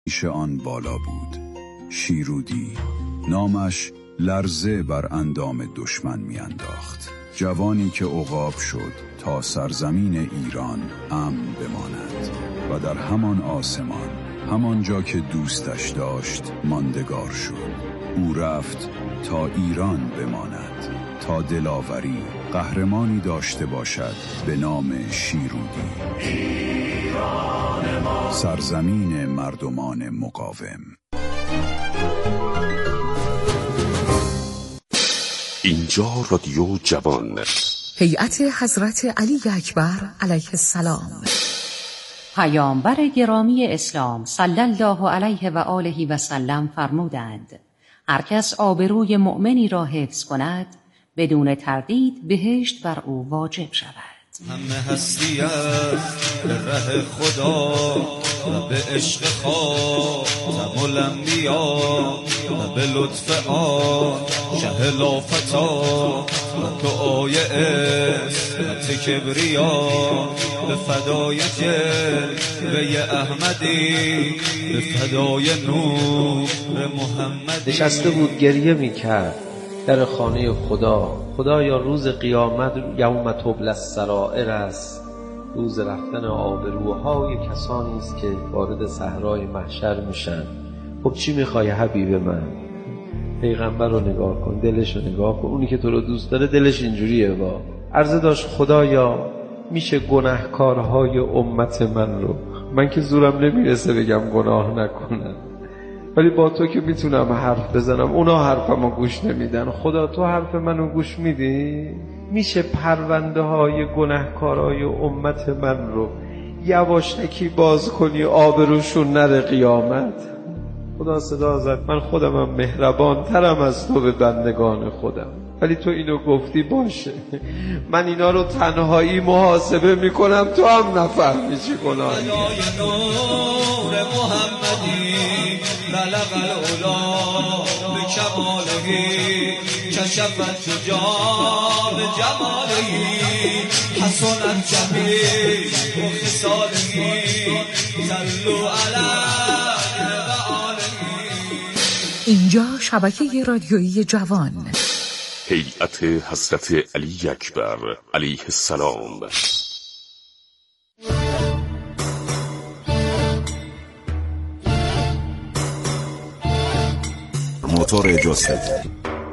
پیش آن بالا بود. شیرودی نامش لرزه بر اندام دشمن میانداخت. جوانی که عقاب شد تا سرزمین ایران امن بماند و در همان آسمان، همان جا که دوستش داشت ماندگار شد. او رفت تا ایران بماند، تا دلاوری قهرمانی داشته باشد به نام شیرودی. سرزمین مردمان مقاوم. اینجا رادیو جوان. هیئت حضرت علی اکبر علیه السلام، پیامبر گرامی اسلام صلی الله علیه و آله و سلم فرمودند: هر کس آبروی مؤمنی را حفظ کند بدون تردید بهشت بر او واجب شود. همه هستی است به ره خدا و به عشق خاتم الانبیا و به لطف آن شه لافتا و دعای عصمت کبریا به فدای جلوه احمدی به فدای نور محمدی. نشسته بود گریه میکرد در خانه خدایا روز قیامت یوم تبلی السرائر است، روز رفتن آبروهای کسانی است که وارد صحرای محشر میشن. خب چی میخوای حبیب من؟ پیغمبر رو نگاه کن، دلش رو نگاه کن. اونی که تو رو دوست داره دلش اینجوریه. با عرضه داشت خدایا میشه گناهکارهای امت من رو، من که زورم نمیرسه بگم گناه نکنن، ولی با تو که میتونم حرف بزنم، اونا حرفمو گوش نمیدن. خدا تو حرف منو گوش میدی؟ میشه پرونده های گناهکارای امت من رو یواشکی باز کنی، آبروشون نره قیامت؟ خدا صدا زد من خودمم مهربان ترم از تو به بندگان خودم، ولی تو اینو گفتی باشه، من اینا رو تنهایی محاسبه میکنم، تو هم نفهمی چی گناهی. نور محمدی بلغ العلا بکمالهی کشفت شجاع بجمالهی حسنت جمیع و خصالهی صلوا علیه و آلهی. اینجا شبکه رادیویی جوان. هیئت حضرت علی اکبر علیه السلام. موتور جستجو.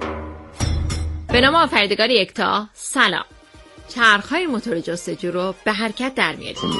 به نام آفریدگار یکتا سلام. چرخهای موتور جستجو رو به حرکت در میاریم.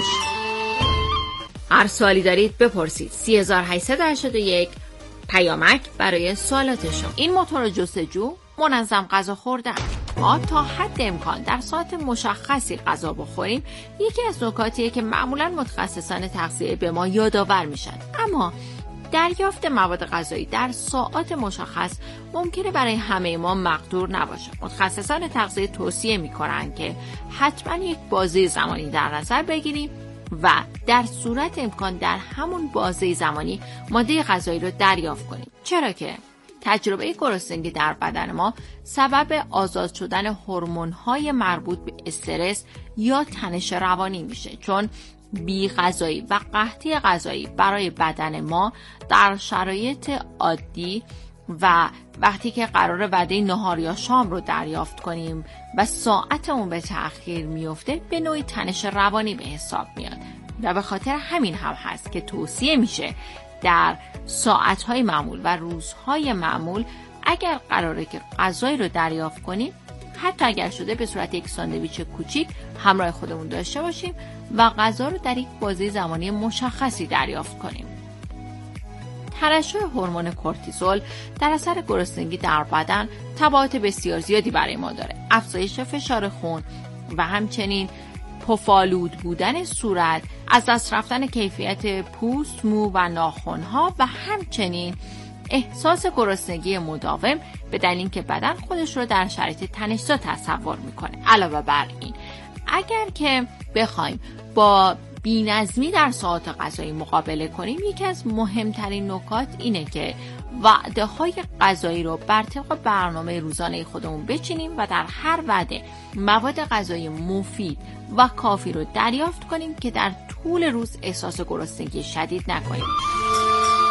هر سوالی دارید بپرسید. 3881 پیامک برای سوالات شما. این موتور جستجو منظم غذا خوردن. ما تا حد امکان در ساعت مشخصی غذا بخوریم یکی از نکاتیه که معمولا متخصصان تغذیه به ما یادآور میشن، اما دریافت مواد غذایی در ساعات مشخص ممکنه برای همه ما مقدور نباشه. متخصصان تغذیه توصیه میکنن که حتما یک بازه زمانی در نظر بگیریم و در صورت امکان در همون بازه زمانی ماده غذایی رو دریافت کنیم، چرا که تجربه گرسنگی در بدن ما سبب آزاد شدن هورمون‌های مربوط به استرس یا تنش روانی میشه، چون بی غذایی و قحطی غذایی برای بدن ما در شرایط عادی و وقتی که قرار وعده نهار یا شام رو دریافت کنیم و ساعتمون به تأخیر میفته به نوعی تنش روانی به حساب میاد و به خاطر همین هم هست که توصیه میشه در ساعتهای معمول و روزهای معمول اگر قراره که غذایی رو دریافت کنیم، حتی اگر شده به صورت یک ساندویچ کوچیک همراه خودمون داشته باشیم و غذا رو در یک بازه زمانی مشخصی دریافت کنیم. ترشح هورمون کورتیزول در اثر گرسنگی در بدن تبعات بسیار زیادی برای ما داره. افزایش فشار خون و همچنین پفالود بودن صورت، از دست رفتن کیفیت پوست، مو و ناخن‌ها و همچنین احساس گرسنگی مداوم به دلیل اینکه بدن خودش رو در شرایط تنش‌زا تصور میکنه. علاوه بر این، اگر که بخوایم با بی‌نظمی در ساعات غذایی مقابله کنیم، یکی از مهمترین نکات اینه که وعده‌های غذایی رو بر طبق برنامه روزانه خودمون بچینیم و در هر وعده مواد غذایی مفید و کافی رو دریافت کنیم که در طول روز احساس گرسنگی شدید نکنیم.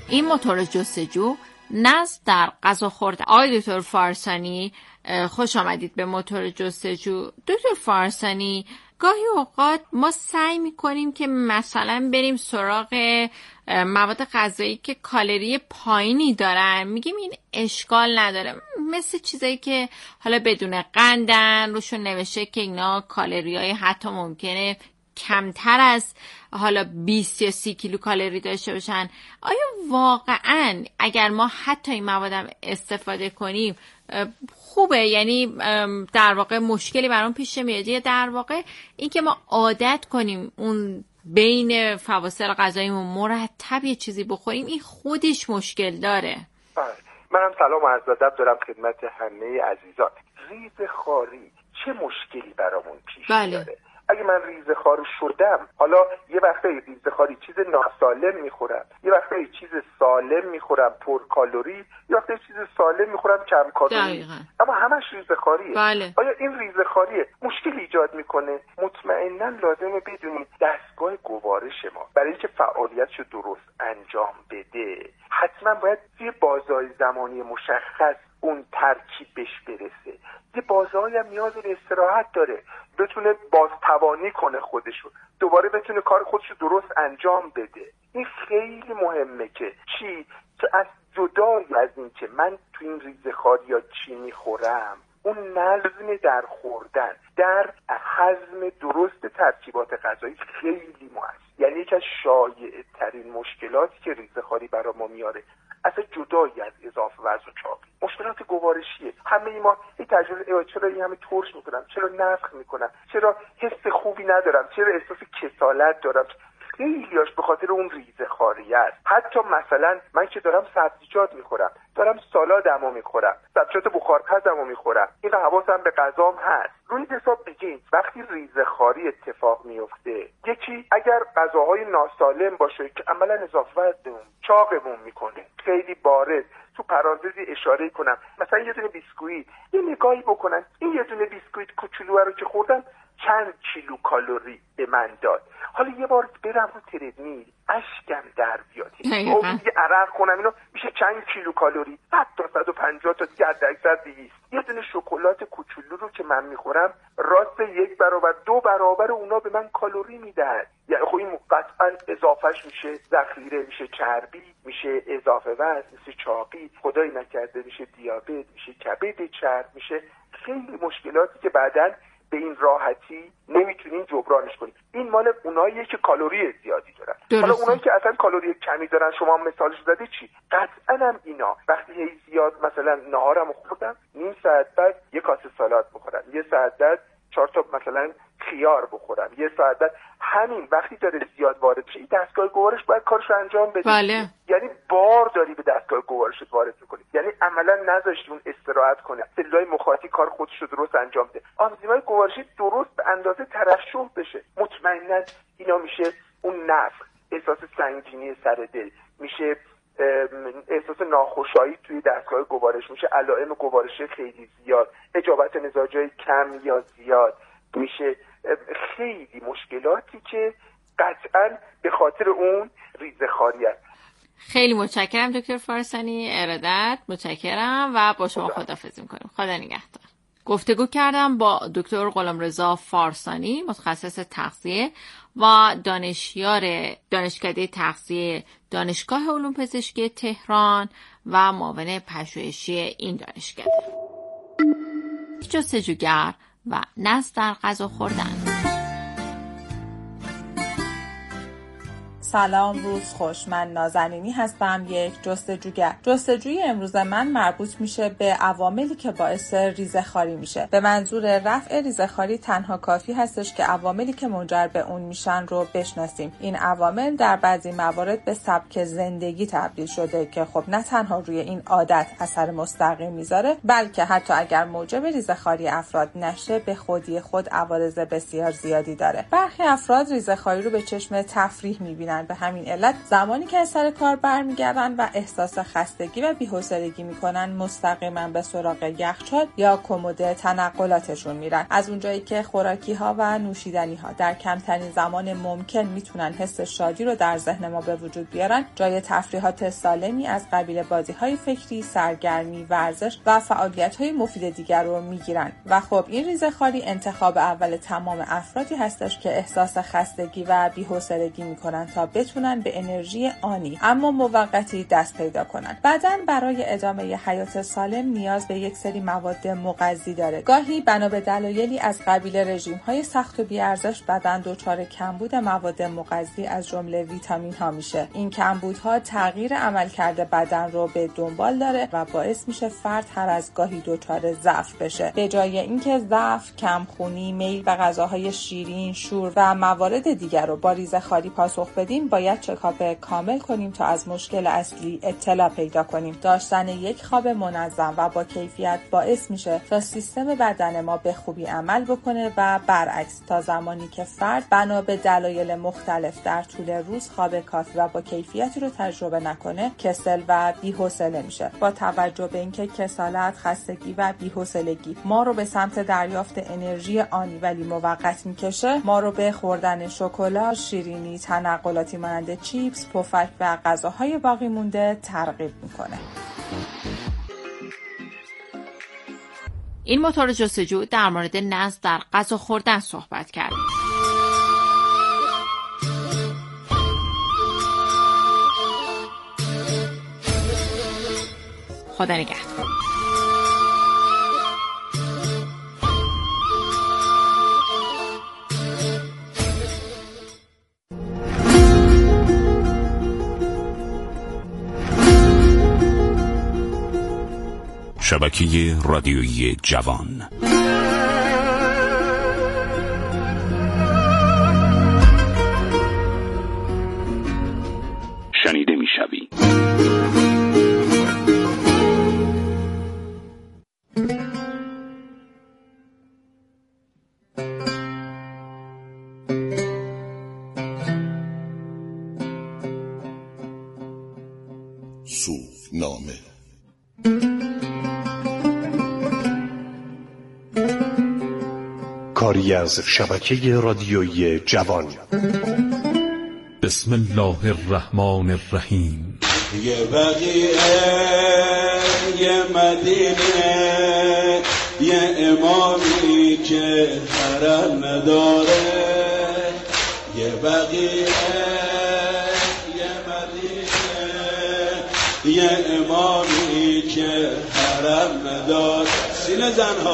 این موتور جستجو نظم در غذا خوردن. آقای دکتر فارسانی خوش آمدید به موتور جستجو. دکتر فارسانی، گاهی اوقات ما سعی میکنیم که مثلا بریم سراغ مواد غذایی که کالری پایینی دارن، میگیم این اشکال نداره، مثل چیزایی که حالا بدون قندن، روشون نوشته که اینا کالریای حتی ممکنه کمتر از حالا 20 یا 30 کیلو کالری داشته باشن. آیا واقعا اگر ما حتی این موادم استفاده کنیم خوبه؟ یعنی در واقع مشکلی برام پیش نمیاد؟ یا در واقع این که ما عادت کنیم اون بین فواصل غذاییمون مرتب یه چیزی بخوریم، این خودش مشکل داره؟ منم سلام و عرض ادب دارم خدمت همه عزیزان. ریزه‌خواری چه مشکلی برامون پیش میاره؟ اگه من ریزه‌خوار شدم، حالا یه وقتایی ریزه‌خواری چیز ناسالم میخورم، یه وقتایی چیز سالم میخورم پر کالری، یه وقتایی چیز سالم میخورم کم کالری، اما همش ریزه‌خواریه. بله. آیا این ریزه‌خواری مشکل ایجاد میکنه؟ مطمئناً لازمه بدونید دستگاه گوارش ما برای اینکه فعالیتشو درست انجام بده حتما باید توی بازهای زمانی مشخص اون ترکیب بهش برسه. یه بازه‌ای هم نیاز به استراحت داره، بتونه بازتوانی کنه خودشو، دوباره بتونه کار خودشو درست انجام بده. این خیلی مهمه که از جدای از این که من تو این ریزه‌خواری یا چی میخورم، اون نظم در خوردن، در هضم درست ترکیبات غذایی خیلی مهمه. یعنی یکی از شایع‌ترین مشکلاتی که ریزه‌خواری برای ما میاره اصلا جدایی از اضافه وزن و چاقی، مشکلات گوارشیه. همه ما این تجربه، چرا این همه ترش میکنم، چرا نفخ میکنم، چرا حس خوبی ندارم، چرا احساس کسالت دارم، خیلیاش به خاطر اون ریزه‌خواری است. حتی مثلا من که دارم سبزیجات میخورم، دارم سالادمو میخورم، سبزیجات بخارپزمو میخورم، این حواسم به غذام هست. روی حساب بگین وقتی ریزه‌خواری اتفاق میفته، یکی اگر غذاهای ناسالم باشه که عملا اضافه وزنمون چاقمون میکنه، خیلی بارز تو پرانتزی اشاره کنم، مثلا یه دونه بیسکویت، یه نگاهی بکنن این یه دونه بیسکویت کوچولو رو که خوردم چند کیلو کالری به من داد. حالا یه بار برم رو تردمیل اشکم در بیاد، یه عرق کنم، اینو میشه چند کیلو کالری، 100 تا 150 تا دیگه حد اکثر 200. یه دونه شکلات کوچولو رو که من میخورم راست 1 برابر 2 برابر اونا به من کالری میدهد. یعنی خب این قطعا اضافهش میشه ذخیره، میشه چربی، میشه اضافه وزن، میشه چاقی، خدای نکرده میشه دیابت، میشه کبد چرب، میشه خیلی مشکلاتی که بعداً به این راحتی نمیتونین جبرانش کنید. این مال اوناییه که کالری زیادی دارن. حالا اونایی که اصلا کالری کمی دارن، شما مثالش زدی چی؟ قطعا هم اینا وقتی هی زیاد مثلا نهارمو خوردم، نیم ساعت بعد یه کاسه سالاد بخورم، یه ساعت بعد 4 تا مثلا خیار بخورم، یه ساعت بعد، همین وقتی داره زیاد وارد شه، دستگاه گوارش باید کارش رو انجام بده. بله. یعنی بار داری به دستگاه گوارشت وارد میکنی، یعنی عملا نذاشتی اون استراحت کنه، سلولای مخاطی کار خودش رو درست انجام بده، آنزیمای گوارشی درست به اندازه ترشح بشه. مطمئنا اینا میشه اون نفخ، احساس سنگینی سر دل، میشه احساس ناخوشایی توی دستگاه گوارش، میشه علائم گوارشی خیلی زیاد، اجابت مزاجای کم یا زیاد، میشه خیلی مشکلاتی که قطعا به خاطر اون ریزه‌خواری است. خیلی متشکرم دکتر فارسانی، ارادت، متشکرم و با شما خداحافظی میکنیم. خدا نگهدار. گفتگو کردم با دکتر غلامرضا فارسانی، متخصص تغذیه و دانشیار دانشکده تغذیه دانشگاه علوم پزشکی تهران و معاون پژوهشی این دانشکده. جستجوگر و نظم در غذا خوردن. سلام، روز خوش. من نازنینی هستم، یک جستجوگر. جستجوی امروز من مربوط میشه به عواملی که باعث ریزه‌خواری میشه. به منظور رفع ریزه‌خواری تنها کافی هستش که عواملی که منجر به اون میشن رو بشناسیم. این عوامل در بعضی موارد به سبک زندگی تبدیل شده که خب نه تنها روی این عادت اثر مستقیم میذاره، بلکه حتی اگر موجب ریزه‌خواری افراد نشه به خودی خود عوارض بسیار زیادی داره. برخی افراد ریزه‌خواری رو به چشم تفریح میبینن میکنن. به همین علت زمانی که از سر کار برمیگردن و احساس خستگی و بی‌حوصلگی میکنن مستقیما به سراغ یخچال یا کمد تنقلاتشون میرن. از اونجایی که خوراکی ها و نوشیدنی ها در کمترین زمان ممکن میتونن حس شادی رو در ذهن ما به وجود بیارن، جای تفریحات سالمی از قبیل بازی‌های فکری، سرگرمی، ورزش و فعالیت‌های مفید دیگر رو میگیرن. و خب این ریزه‌خواری انتخاب اول تمام افرادی هستش که احساس خستگی و بی‌حوصلگی میکنن تا بتونن به انرژی آنی اما موقتی دست پیدا کنن. بدن برای ادامه حیات سالم نیاز به یک سری مواد مغذی داره. گاهی بنا به دلایلی از قبیل رژیم‌های سخت و بی‌ارزش بدن دچار کمبود مواد مغذی از جمله ویتامین ها میشه. این کمبودها تغییر عملکرد بدن رو به دنبال داره و باعث میشه فرد هر از گاهی دچار ضعف بشه. به جای اینکه ضعف، کمخونی، میل به غذاهای شیرین، شور و موارد دیگر رو با ریزه‌خواری پاسخ بدیم، باید چکاپ کامل کنیم تا از مشکل اصلی اطلاع پیدا کنیم. داشتن یک خواب منظم و با کیفیت باعث میشه تا سیستم بدن ما به خوبی عمل بکنه و برعکس تا زمانی که فرد بنا به دلایل مختلف در طول روز خواب کافی و با کیفیتی رو تجربه نکنه، کسل و بی‌حوصله میشه. با توجه به اینکه کسالت، خستگی و بی‌حوصلگی ما رو به سمت دریافت انرژی آنی ولی موقت میکشه، ما رو به خوردن شکلات، شیرینی، تنقلاتی مانند چیپس، پفک و غذاهای باقی مونده ترغیب میکنه. این موتور جستجو در مورد نظم در غذا خوردن صحبت کرد. خدا نگهدار. شبکه رادیویی جوان. شنیده می‌شوی. صوفنامه. کاری از شبکه رادیویی جوان. بسم الله الرحمن الرحیم. یه بقیه، یه مدینه، یه امامی که حرم نداره. یه بقیه، یه مدینه، یه امامی که حرم نداره. سینه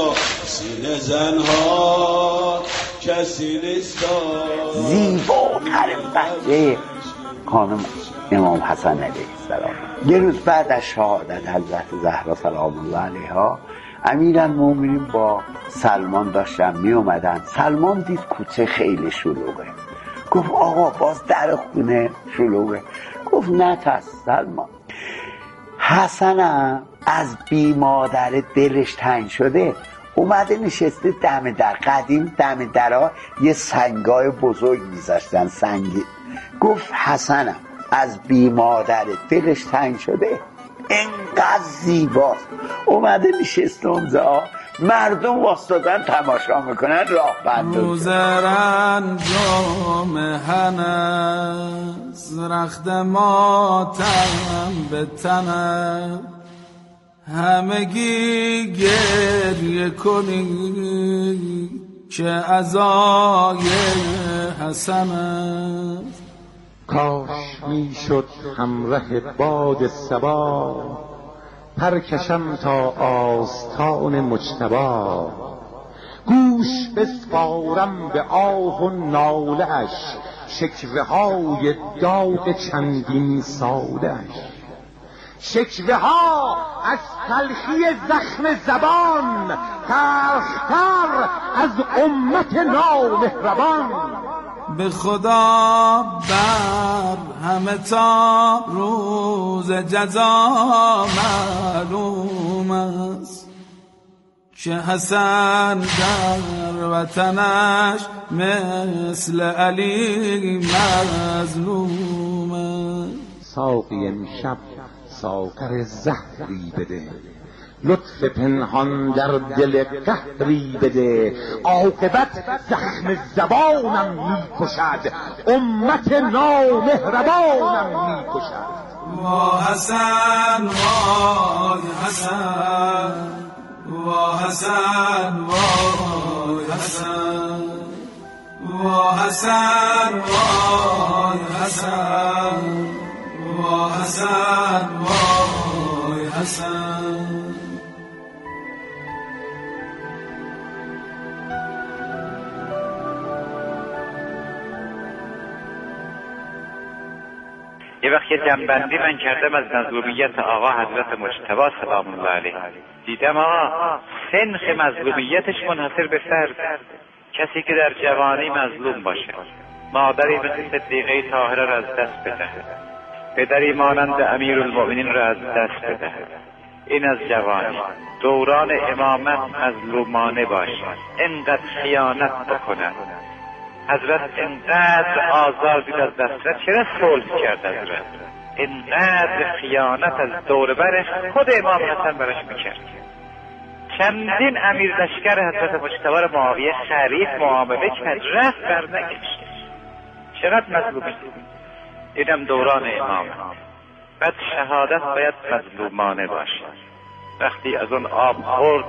زنها کسی نیست. زیباترین بچه خانم امام حسن علیه السلام. یه روز بعد از شهادت حضرت زهرا سلام الله علیها، امیرالمومنین با سلمان داشتن می اومدن. سلمان دید کوچه خیلی شلوغه، گفت آقا باز در خونه شلوغه. گفت نه ترس سلمان، حسنم از بی مادر دلش تنگ شده، اومده نشسته دم در. قدیم دم درها یه سنگای بزرگ میذاشتن، سنگی. گفت حسنم از بی مادر دلش تنگ شده، انقدر زیباست. اومده نشسته اونجا، مردم واسطادن تماشا میکنن، راه بندون. روزر انجام هنز، رخت ماتم به تنم، همگی گریه کنی که عزای حسن است. کاش میشد همراه باد صبا، پرکشم تا آستان مجتبی. گوش بسپارم به آه و ناله اش، شکوه های داغ چندین ساله اش. شکوه ها از تلخی زخم زبان، تلختر از امت نامهربان. به خدا بر همه تا روز جزا معلوم است، شه حسن در وطنش مثل علی مظلومه. ساقی امشب ساغر زهری بده، لطف پنهان در دل قهری بده. عاقبت زخم زبانم میکشد، امت نامهربانم میکشد. وا حسن وای حسن، وا حسن وای حسن، وا حسن وای حسن، وا حسن وای حسن. یه وقت یه جنبندی من کردم از مظلومیت آقا حضرت مجتبی سلام الله علیه. دیدم آقا سنخ مظلومیتش منحصر به فرد، کسی که در جوانی مظلوم باشه، مادری مثل صدیقه طاهره را از دست بدهد، پدری مانند امیرالمؤمنین را از دست بدهد. این از جوانی. دوران امامت مظلومانه باشد، اینقدر خیانت بکنند. حضرت اینقدر آزار دید از دسترس، چرا صلح کرد حضرت؟ اینقدر خیانت از دور برش خود امام حسن برش میکرد. چندین امیر لشکر حضرت مجتبی را معاویه خرید، معامله کرد، رفت برنگشت. چقدر مظلومی. اینم دوران امامت. بعد شهادت باید مظلومانه باشد. وقتی از اون آب خورد،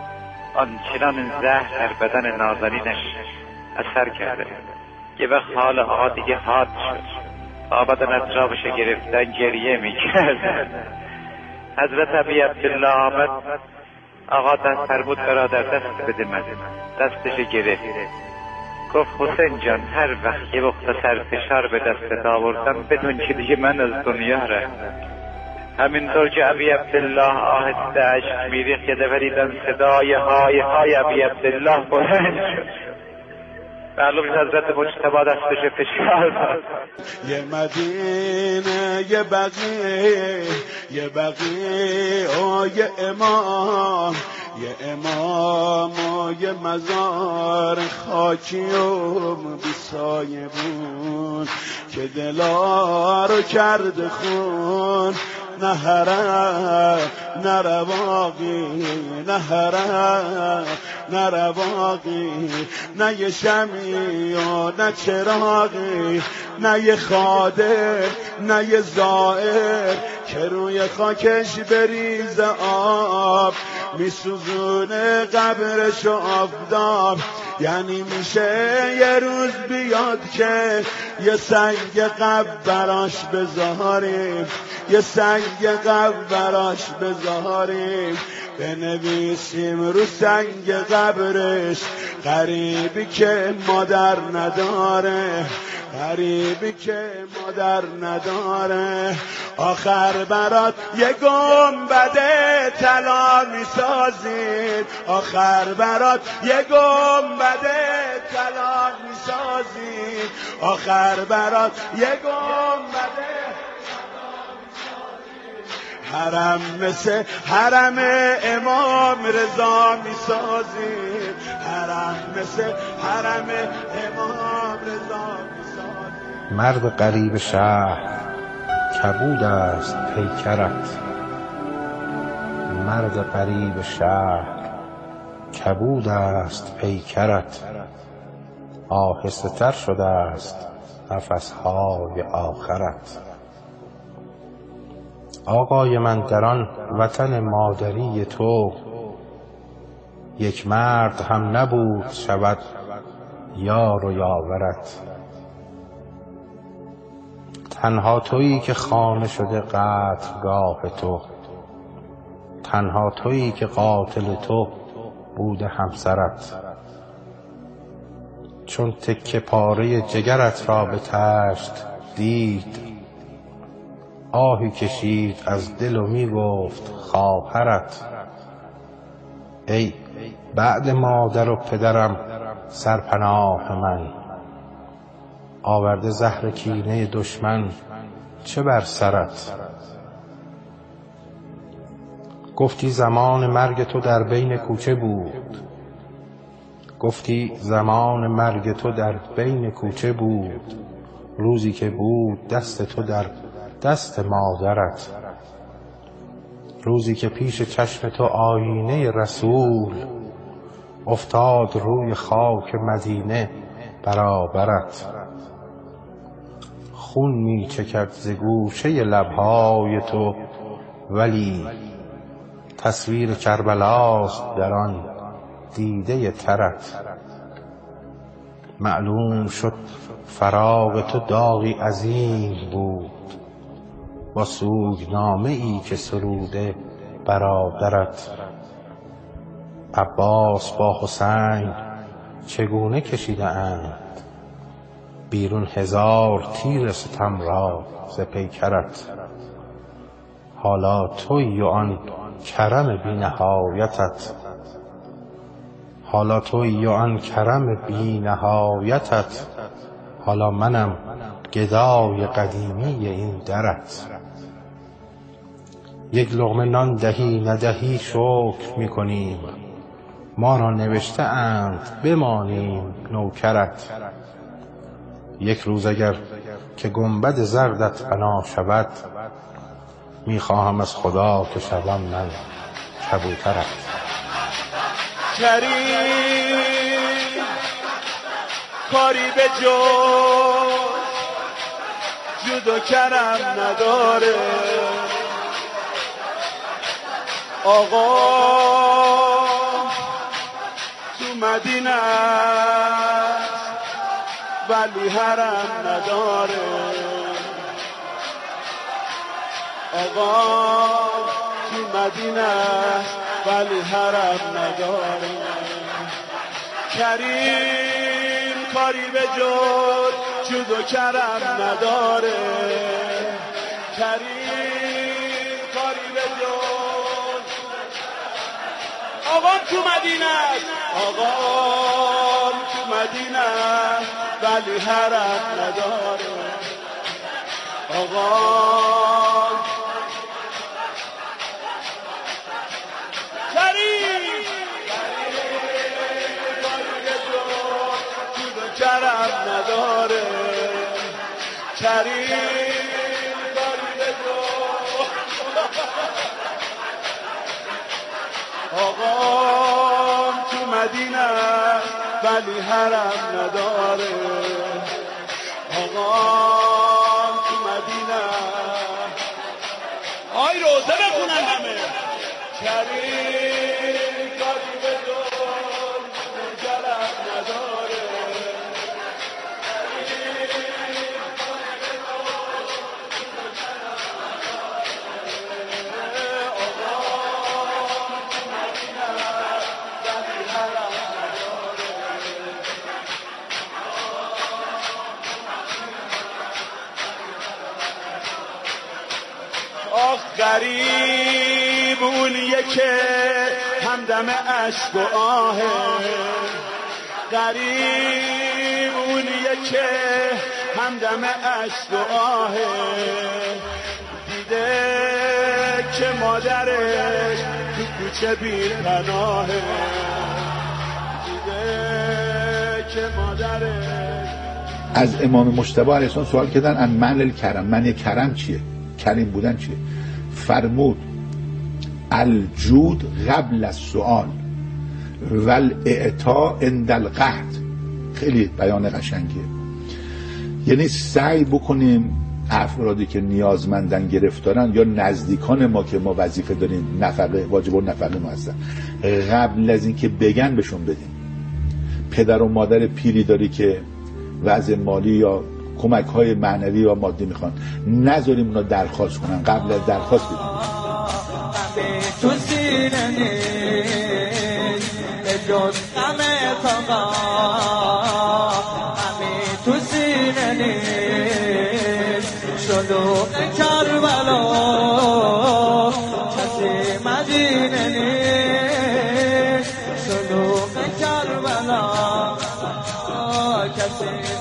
آنچنان زهر در بدن نازنینش اثر کرده. یه وقت حال آقا دیگه حاد شد، آبادان اطرافش گرفتن گریه میکرد. حضرت ابی عبدالله آمد، آقا دست فرمود برادر دست بده من. دستش گرفت، گفت حسین جان هر وقت یه مختصر فشار به دستت آوردم بدون که دیگه من از دنیا رفتم. همینطور که ابی عبدالله آهسته عشق میریخت، یه دفعه دیدن صدای های های ابی عبدالله بلند شد. معلوم حضرت مجتبی دستش فشار داد. یه مدینه یه بقیه، یه بقیه یه امام، یه امام و یه مزار خاکی و بی سایه بود که دلا رو کرد خون. نه حرم نه رواقی، نه حرم نه رواقی، نه یه شمی و نه چراغی، نه یه خادم نه یه زائر که روی خاکش بریز آب میسوزونه قبرش و آفتاب. یعنی میشه یه روز بیاد که یه سنگ قبر براش بذاریم، یه سنگ قبر براش بذاریم، بنویسیم رو سنگ قبرش غریبی که مادر نداره، غریبی که مادر نداره. آخر برات یه گنبد طلا میسازیم، آخر برات یه گنبد طلا میسازیم، آخر برات یه گنبد حرم مثل حرم امام رضا میسازیم، حرم مثل حرم امام رضا میسازیم. مرد غریب شهر کبود است پیکرت، مرد غریب شهر کبود است پیکرت. آهسته تر شده است نفسهای آخرت. آقای من در آن وطن مادری تو، یک مرد هم نبود شود یار و یاورت. تنها تویی که خانه شده قتلگاه تو، تنها تویی که قاتل تو بوده همسرت. چون تکه پاره جگرت را به تشت دید، آهی کشید از دل و می گفت خواهرت. ای بعد مادر و پدرم سرپناه من، آورده زهر کینه دشمن چه بر سرت. گفتی زمان مرگ تو در بین کوچه بود، گفتی زمان مرگ تو در بین کوچه بود، روزی که بود دست تو در دست مادرت، روزی که پیش چشم تو آینه رسول افتاد روی خاک مدینه برابرت. خون می چکد ز گوشه لبهای تو، ولی تصویر کربلاست در آن دیده ترت. معلوم شد فراق تو داغی عظیم بود، با سوگنامه ای که سروده برادرت. عباس با حسین چگونه کشیده اند بیرون 1000 تیر ستم را ز پیکرت. حالا تویی و آن کرم بی نهایتت، حالا تویی و آن کرم بی نهایتت، حالا منم گدای قدیمی این درت. یک لقمه نان دهی ندهی شکر میکنیم، ما را نوشته اند بمانیم نوکرت. یک روز اگر که گنبد زردت بنا شود، میخواهم از خدا که شوم من کبوترت. کریم کاری به جود و کرم نداره، آقا تو مدینه ولی حرم نداره، آقا تو مدینه ولی حرم نداره. کریم کاری به جود و کرم نداره، کریم کاری به جود. آقا تو مدینه، آقا تو مدینه ولی حرم نداره، آقا کرم نداره، کریم کاری به جود. آقام تو مدینه ولی حرم نداره، آقام تو مدینه. آی روزه بخونن همه. کریم کاری به جود کرم نداره، غریب اونیه که همدم اشک و آهه، غریب اونیه که همدم اشک و آهه، دیده که مادرش تو کوچه بی پناهه، دیده که مادرش. از امام مجتبی علیه السلام سوال کردن ان معنی الکرم، معنی کرم چیه؟ کریم بودن چیه؟ فرمود الجود قبل السؤال و الاعطاء عند القحط. خیلی بیان قشنگیه. یعنی سعی بکنیم افرادی که نیازمندن، گرفتارن یا نزدیکان ما که ما وظیفه داریم، نفقه واجب النفقه ما هستن، قبل از اینکه بگن بهشون بدیم. پدر و مادر پیری داری که وضع مالی یا کمک های معنوی و مادی میخوان، نذاریم اونا درخواست کنن، قبل از درخواست بدیم. تو سینه نیست جز غم تاقا، همین تو سینه نیست شلوغ کربلا، کسی مدینه نیست شلوغ کربلا، کسی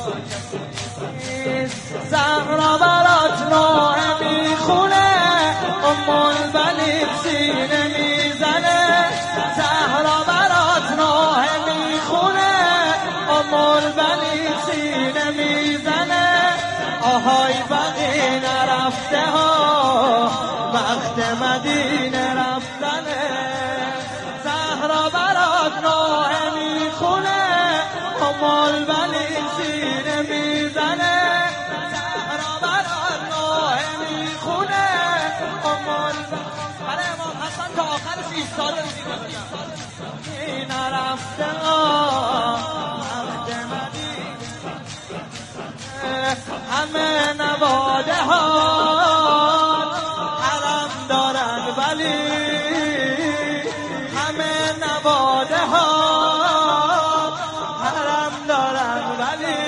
زهرا برات نوه میخونه، امال بلید سینه ولی سینه میزنه آهای بقی نرفته ها وقت مدینه رفتنه زهرا برات نوحه میخونه امال ولی سینه میزنه زهرا برات نوحه میخونه امال برای امام حسن تا آخرش ایستاده نرفته وقت مدینه همه نواده ها حرم دارن ولی همه نواده ها حرم دارن ولی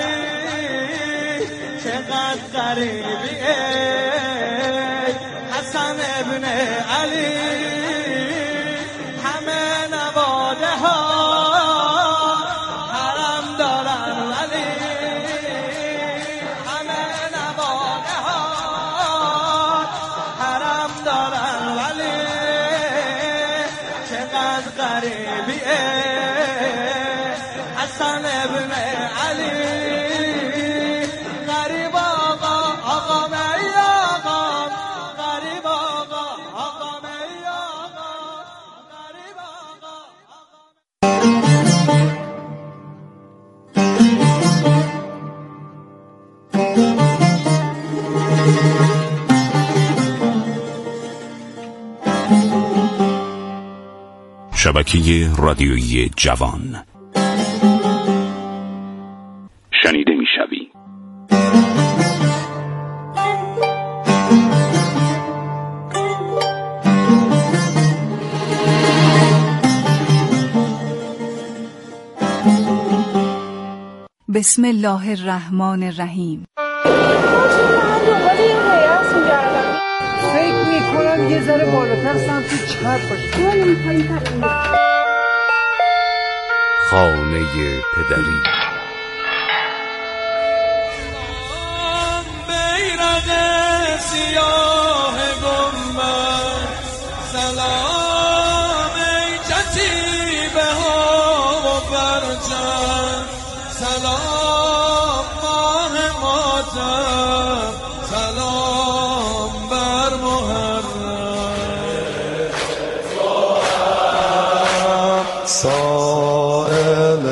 چقدر غریبیه حسن ابن علی همه نواده ها حرم دارن ولی همه نواده ها حرم دارن ولی چقدر غریبیه حسن ابن علی غریب آقا آقا می آقا غریب آقا آقا می آقا غریب شبکه رادیویی جوان شنیده میشوی. بسم الله الرحمن الرحیم. فکر میکنم یه ذره بالاتر سمت چپ باشه. خانه پدری بیرق سیاه گنبد سلام ای کتیبه ها و پرچم سلام ماه ماتم سلام بر محرم سائل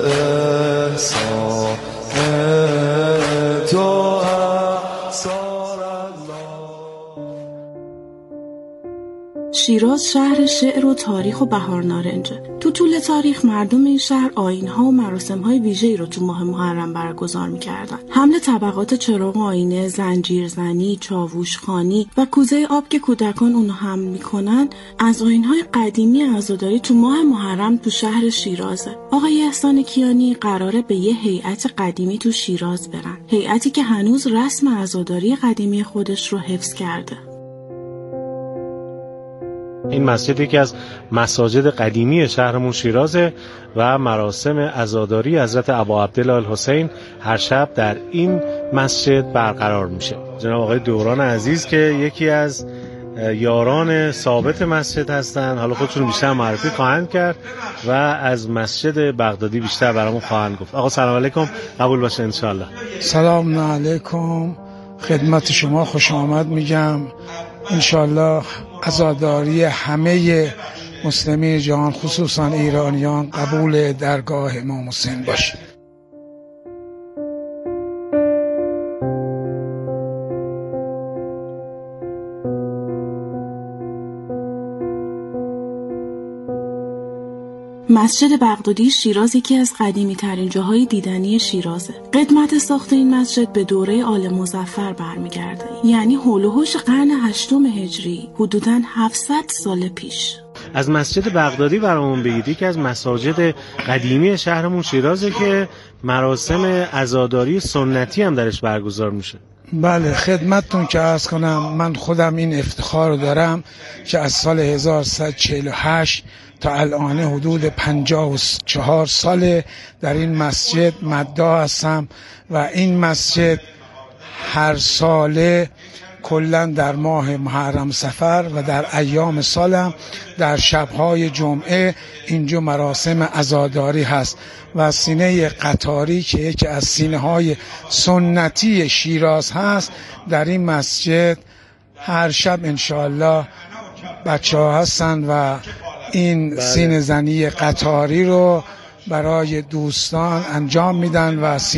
احسان تو شیراز شهر شعر و تاریخ و بهار نارنجه. تو طول تاریخ مردم این شهر آیین‌ها و مراسم‌های ویژه‌ای رو تو ماه محرم برگزار می‌کردن. حمل طبقات چراغ آینه، زنجیرزنی، چاووشخوانی و کوزه آب که کودکان اونو حمل می‌کنن از آیین‌های قدیمی عزاداری تو ماه محرم تو شهر شیرازه. آقای احسان کیانی قراره به یه هیئت قدیمی تو شیراز برن. هیئتی که هنوز رسم عزاداری قدیمی خودش رو حفظ کرده. این مسجد یکی از مساجد قدیمی شهرمون شیرازه و مراسم عزاداری حضرت ابا عبدالله الحسین هر شب در این مسجد برقرار میشه. جناب آقای دوران عزیز که یکی از یاران ثابت مسجد هستن، حالا خودشون بیشتر معرفی خواهند کرد و از مسجد بغدادی بیشتر برامون خواهند گفت. آقا سلام علیکم، قبول باشه انشالله. سلام علیکم، خدمت شما خوش آمد میگم. انشالله عزاداری همه مسلمین جهان خصوصا ایرانیان قبول درگاه امام حسین باشه. مسجد بغدادی شیراز یکی از قدیمی ترین جاهای دیدنی شیرازه. قدمت ساخت این مسجد به دوره آل مظفر برمیگرده، یعنی حول و حوش قرن 8 هجری، حدوداً 700 سال پیش. از مسجد بغدادی برامون بگید. یکی از مساجد قدیمی شهرمون شیرازه که مراسم عزاداری سنتی هم درش برگزار میشه. بله خدمتتون که عرض کنم، من خودم این افتخار رو دارم که از سال 1148 تا الان حدود 54 ساله در این مسجد مدعا هستم و این مسجد هر ساله کلا در ماه محرم صفر و در ایام سالم در شبهای جمعه اینجا مراسم عزاداری هست و سینه قطاری که یکی از سینه های سنتی شیراز هست در این مسجد هر شب انشاءالله بچه ها هستن و این سینه زنی قطاری رو برای دوستان انجام میدن و